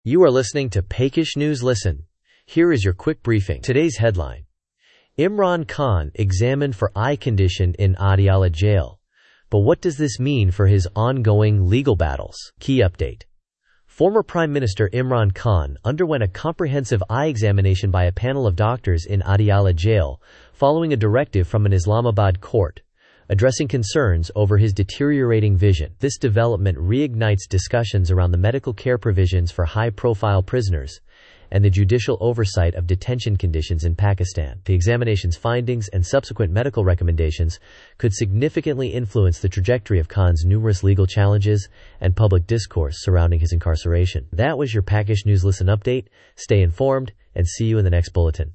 You are listening to Pakish News Listen. Here is your quick briefing. Today's headline: Imran Khan examined for eye condition in Adiala jail. But what does this mean for his ongoing legal battles? Key update. Former Prime Minister Imran Khan underwent a comprehensive eye examination by a panel of doctors in Adiala jail following a directive from an Islamabad court, addressing concerns over his deteriorating vision. This development reignites discussions around the medical care provisions for high-profile prisoners and the judicial oversight of detention conditions in Pakistan. The examination's findings and subsequent medical recommendations could significantly influence the trajectory of Khan's numerous legal challenges and public discourse surrounding his incarceration. That was your Pakish News Listen update. Stay informed and see you in the next bulletin.